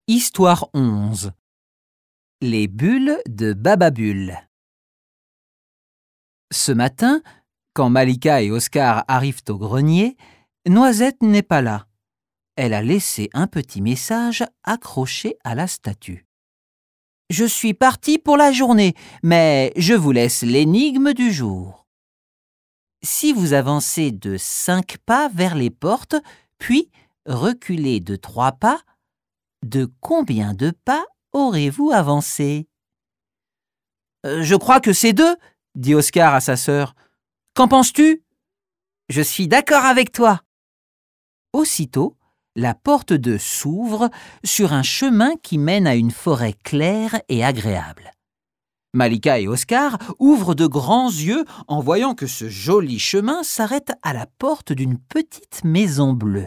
Histoire 11. Les bulles de Bababulle. Ce matin, quand Malika et Oscar arrivent au grenier, Noisette n'est pas là. Elle a laissé un petit message accroché à la statue. « Je suis partie pour la journée, mais je vous laisse l'énigme du jour. Si vous avancez de 5 pas vers les portes, puis reculez de 3 pas, de combien de pas aurez-vous avancé ?»« Je crois que c'est 2, dit Oscar à sa sœur. Qu'en penses-tu ? » ?»« Je suis d'accord avec toi. » Aussitôt, la porte 2 s'ouvre sur un chemin qui mène à une forêt claire et agréable. Malika et Oscar ouvrent de grands yeux en voyant que ce joli chemin s'arrête à la porte d'une petite maison bleue.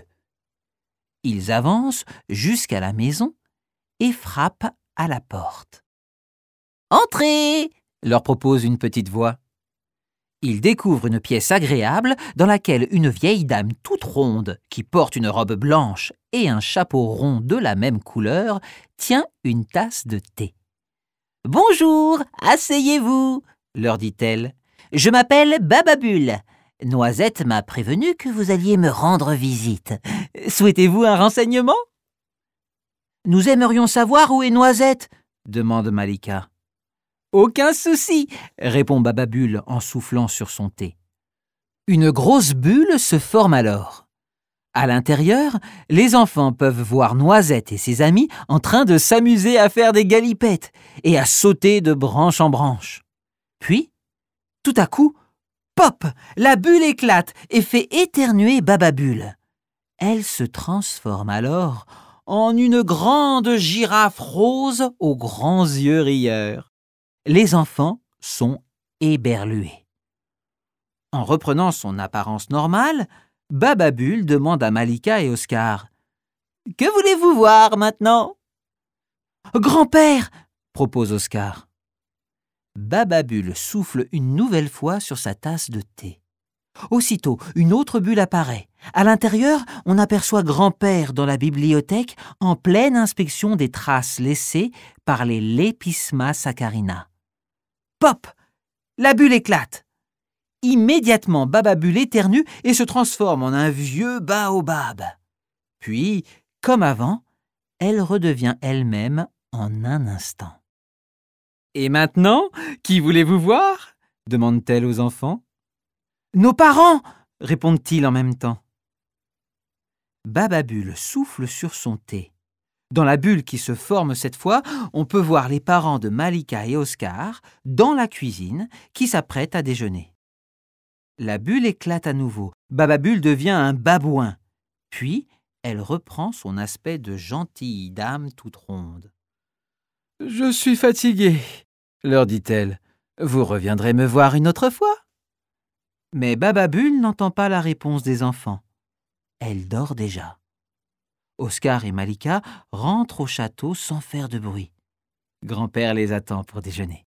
Ils avancent jusqu'à la maison et frappent à la porte. « Entrez !» leur propose une petite voix. Ils découvrent une pièce agréable dans laquelle une vieille dame toute ronde, qui porte une robe blanche et un chapeau rond de la même couleur, tient une tasse de thé. « Bonjour, asseyez-vous » leur dit-elle. « Je m'appelle Bababulle. Noisette m'a prévenu que vous alliez me rendre visite. Souhaitez-vous un renseignement ?»« Nous aimerions savoir où est Noisette » demande Malika. « Aucun souci » répond Bababulle en soufflant sur son thé. Une grosse bulle se forme alors. À l'intérieur, les enfants peuvent voir Noisette et ses amis en train de s'amuser à faire des galipettes et à sauter de branche en branche. Puis, tout à coup, pop, la bulle éclate et fait éternuer Bababulle. Elle se transforme alors en une grande girafe rose aux grands yeux rieurs. Les enfants sont éberlués. En reprenant son apparence normale, Bababulle demande à Malika et Oscar « Que voulez-vous voir maintenant ?»« Grand-père !» propose Oscar. Bababulle souffle une nouvelle fois sur sa tasse de thé. Aussitôt, une autre bulle apparaît. À l'intérieur, on aperçoit grand-père dans la bibliothèque en pleine inspection des traces laissées par les Lepisma saccharina. Pop! La bulle éclate. Immédiatement, Bababulle éternue et se transforme en un vieux baobab. Puis, comme avant, elle redevient elle-même en un instant. « Et maintenant, qui voulez-vous voir ?» demande-t-elle aux enfants. « Nos parents !» répondent-ils en même temps. Bababulle souffle sur son thé. Dans la bulle qui se forme cette fois, on peut voir les parents de Malika et Oscar dans la cuisine qui s'apprêtent à déjeuner. La bulle éclate à nouveau. Bababulle devient un babouin. Puis, elle reprend son aspect de gentille dame toute ronde. « Je suis fatiguée, » leur dit-elle. « Vous reviendrez me voir une autre fois ?» Mais Bababulle n'entend pas la réponse des enfants. Elle dort déjà. Oscar et Malika rentrent au château sans faire de bruit. Grand-père les attend pour déjeuner.